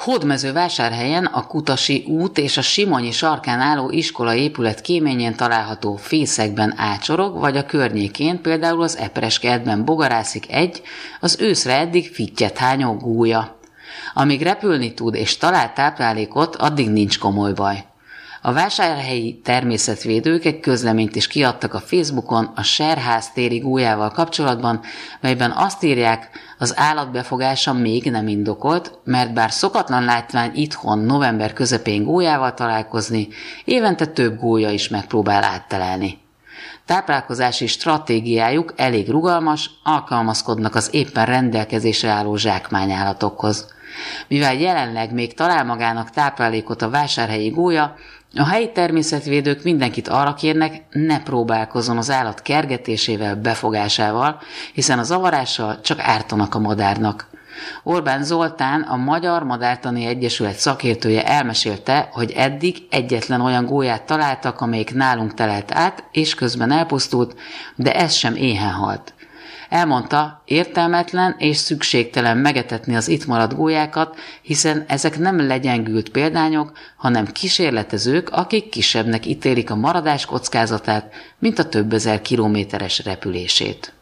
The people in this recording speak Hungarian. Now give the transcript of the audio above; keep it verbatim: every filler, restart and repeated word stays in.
Hódmezővásárhelyen a Kutasi út és a Simonyi sarkán álló iskolaépület kéményén található fészekben ácsorog, vagy a környékén, például az Epereskertben bogarászik egy, az őszre eddig fittyet hányó gólya. Amíg repülni tud és talál táplálékot, addig nincs komoly baj. A vásárhelyi természetvédők egy közleményt is kiadtak a Facebookon a Serház téri gólyával kapcsolatban, melyben azt írják, az állatbefogása még nem indokolt, mert bár szokatlan látvány itthon november közepén gólyával találkozni, évente több gólya is megpróbál áttelelni. Táplálkozási stratégiájuk elég rugalmas, alkalmazkodnak az éppen rendelkezésre álló zsákmányállatokhoz. Mivel jelenleg még talál magának táplálékot a vásárhelyi gólya, a helyi természetvédők mindenkit arra kérnek, ne próbálkozzon az állat kergetésével, befogásával, hiszen a zavarással csak ártanak a madárnak. Orbán Zoltán, a Magyar Madártani Egyesület szakértője elmesélte, hogy eddig egyetlen olyan gólyát találtak, amelyik nálunk telelt át, és közben elpusztult, de ez sem éhen halt. Elmondta, értelmetlen és szükségtelen megetetni az itt maradt gólyákat, hiszen ezek nem legyengült példányok, hanem kísérletezők, akik kisebbnek ítélik a maradás kockázatát, mint a több ezer kilométeres repülését.